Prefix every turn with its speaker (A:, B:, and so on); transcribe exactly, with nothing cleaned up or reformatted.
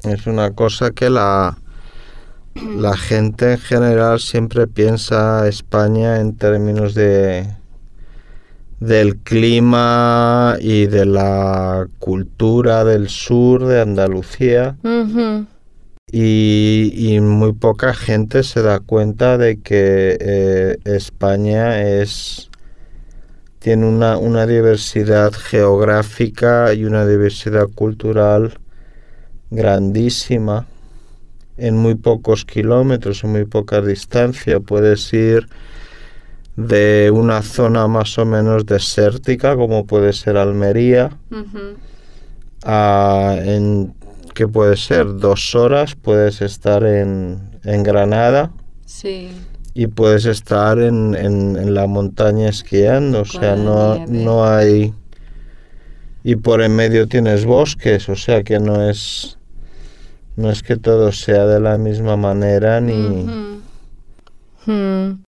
A: Es una cosa que la, la gente en general siempre piensa España en términos de del clima y de la cultura del sur de Andalucía.
B: Ujú.
A: Y, y muy poca gente se da cuenta de que eh, España es tiene una, una diversidad geográfica y una diversidad cultural grandísima en muy pocos kilómetros, en muy poca distancia. Puedes ir de una zona más o menos desértica, como puede ser Almería,
B: Ujú.
A: a, en que puede ser dos horas, puedes estar en, en Granada
B: Sí,
A: y puedes estar en, en, en la montaña esquiando. O
B: con
A: sea,
B: la
A: no,
B: nieve.
A: no hay... Y por en medio tienes bosques, o sea que no es... No es que todo sea de la misma manera ni...
B: Ujú. Mm.